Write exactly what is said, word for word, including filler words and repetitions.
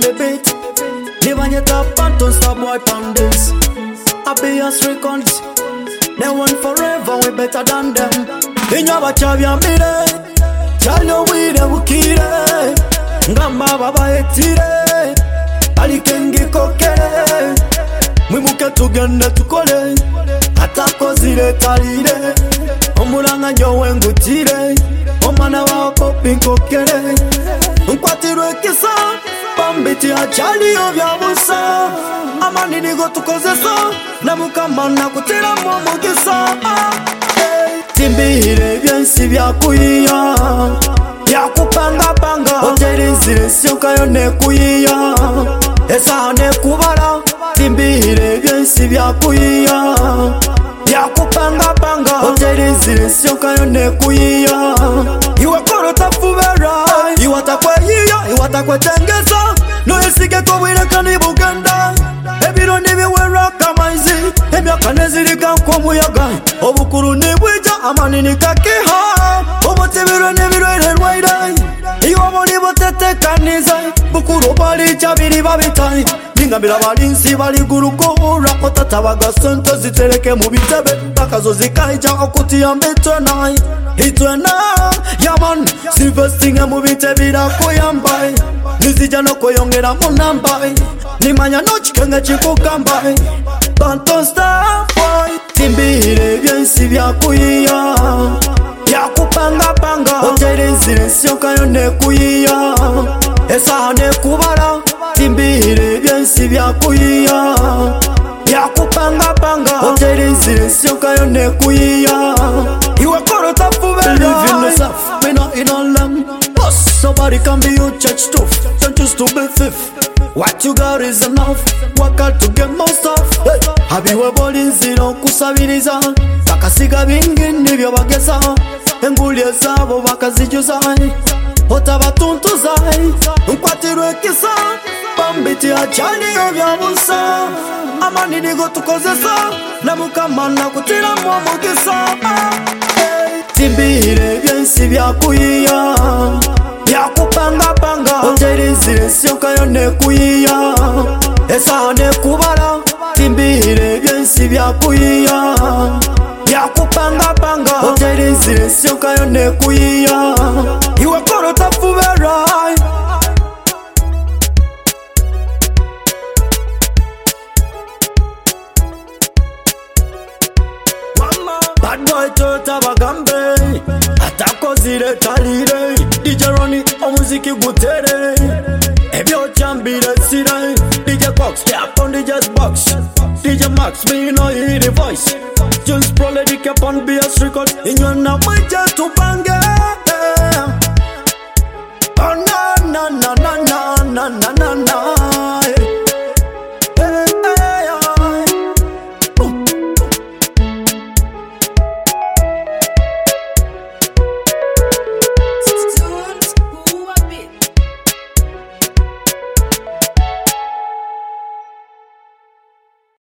the beat. Live your top and don't stop boy on this. I be your records. They want forever, we better than them. In your chavia mire, chalo we the wukire. Ngamba baba etire, alikengi kokere. Mwimuke tugende tukole, atako zile talire. Omulanga nyowe ngutire, omana wako pinkokere. Nkwatirwe kisa, bambiti achali obyabusa. Amani nigo tukozesa, namukamana kutira mwamugisa. Timbihire byensi byakuyiya, byakupanga panga. Hoteli zile siokayo nekuyiya, esa nekubala. Timbihire byensi byakuyiya, byakupanga panga. Hoteli zile siokayo nekuyiya. Iwe koro tafubera, iwe takweyiya, iwe takwetengeza. No esike kobwire kani Buganda. Ebiro nibiwera kamaizi, emyaka nezirika nk'omuyaga. Obukuru nibwija, amani nikakiha. Obutibiro nibirwire rwaire, iwe muri butetekaniza. Bukuru bali chabiri babitai, ningambira balinsi bali gurukura. Otatabaga sente zitereke mu bitebe, takazo zikaija okutia mbitwenai. Itwena, yaman, silvestinga mu bitebira kuyambai. Nizija no koyongera munambai, nimanya no chikenga chikukambai. Banton star boy, timbihire byensi byakuyiya, byakupanga panga. Hoteli zile siokayo nekuyiya, esa nekubala. Timbihire byensi byakuyiya, byakupanga panga. Hoteli zile siokayo nekuyiya. Iwe koro tafubera, live in the south, me not in a lamb. Somebody can be your church too. Don't choose to be fifth. What you got is enough. Work hard to get more stuff. Hey. Habiwe boli zino kusabiriza. Takasiga bingi nibyo bageza. Engulye zabo bakazijuza. Otabatuntuza. Nkwatirwe kisa, bambiti achali obyabusa. Amani nigo tukozesa, namukamana kutira mwamugisa. Timbihire byensi byakuyiya, byakupanga panga. Hoteli zile siokayo nekuyiya, esa nekubala. Timbihire byensi byakuyiya, byakupanga panga. Hoteli zile siokayo nekuyiya. Iwe koro tafubera. Bad boy tota bagambe, atako zile talire. D J Ronnie, omuziki gutere, ebyo chambire sire. D J Cox, step on D J's box. D J Max, me you know hear the voice. Just pro lady keep on B S record. In your na my just